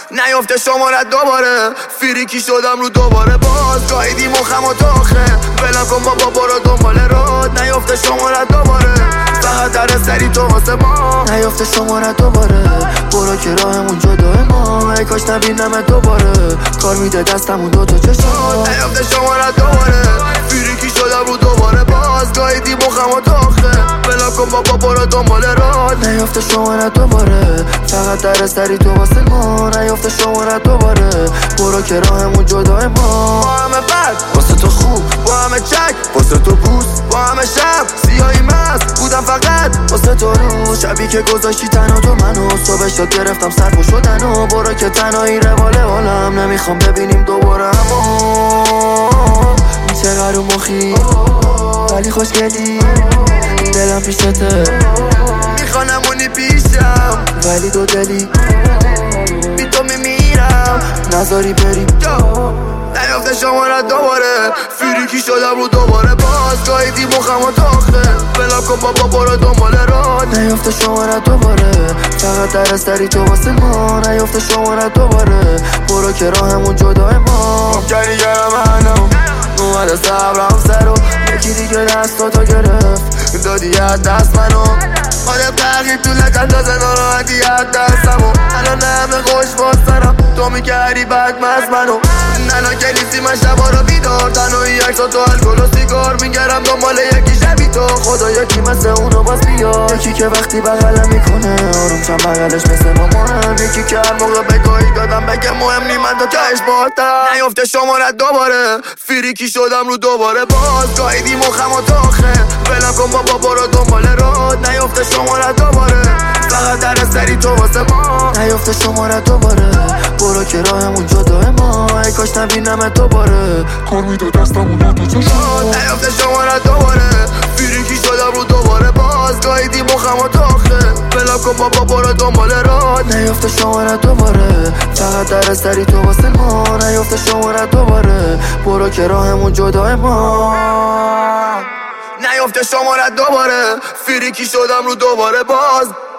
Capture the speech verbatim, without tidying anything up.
نیافته شمارت دوباره، فریکی شدم رو دوباره باز. گاهیدی مخم و تاخه ولم کن بابا برو دنبال راد. نیافته شمارت دوباره، فقط در سری تو واسه ما. نیافته شمارت دوباره، برو که راهمون جدای ما. ای کاش نبینمت دوباره، کار میده دستمون دوتا چشم. نیافته شمارت دوباره، فریکی شدم رو دوباره باز. گاهیدی مخم و تاخه ولم کن بابا برو دنبال راد. نیافته شمارت دوباره، فقط در سری تو واسه ما. نیافته شمارت دوباره، برو که راهمون جدای ما. با همه بد واسه تو خوب، با همه چک واسه تو بوست، با همه شب سیاهی مست بودم فقط واسه تو رو. شبی که گذاشتی تنها تو منو، صبح شد گرفتم سرپو شدن و برو که تنهایی روال حالم. نمیخوام ببینیم دوباره همو. چقدر رو مخی ولی خوشگلی، دلم پیشته میخوانمونی پیشم ولی دو دلی بی تو میمیرم نذاری بری. نیافته شمارت دوباره، فریکی شدم رو دوباره باز. گاهیدی مخم و تاخه ولم کن بابا برو دنبال راد. نیافته شمارت دوباره، فقط در سری تو واسه ما. نیافته شمارت دوباره، برو که راهمون جدای ما. ممکنی گرم منو اومده صبرم سرو، یکی دیگه دستاتو گرفت دادی از دست منو. آدم تغییر تو لکن تازه ناراحتی از دستمو. الان همه خوش باسترم تو میکردی بدمست منو. ننا که نیستی من شبا رو بیدار، تنهایی عکسا تو الکل و سیگار. میگرم دنبال یکی شبی تو، خدا یکی مثل اونو باز بیار. یکی که وقتی بغلم میکنه آروم چند بغلش مثل مامانم. یکی که هر موقع بگاهی دادم بگه مهم نی من تا تهش باهاتم. نیافته شمارت دوباره، فریکی شدم رو دوباره باز. گاهیدی مخم و تاخه ولم کن بابا برو دنبال راد. نیافته شمارت دوباره، فقط در سری تو واسه ما. نیافته شمارت دوباره، برو که راهمون جدای ما. ای کاش نبینمت دوباره، کار میده دستمون دوتا چشم. نیافته شمارت دوباره، فریکی شدم رو دوباره باز. گاهیدی مخم و تاخه ولم کن بابا برو دنبال راد. نیافته شمارت دوباره، فقط در سری تو واسه ما. نیافته شمارت دوباره، برو که راهمون جدای ما. نیافته شمارت دوباره، فریکی شدم رو دوباره باز.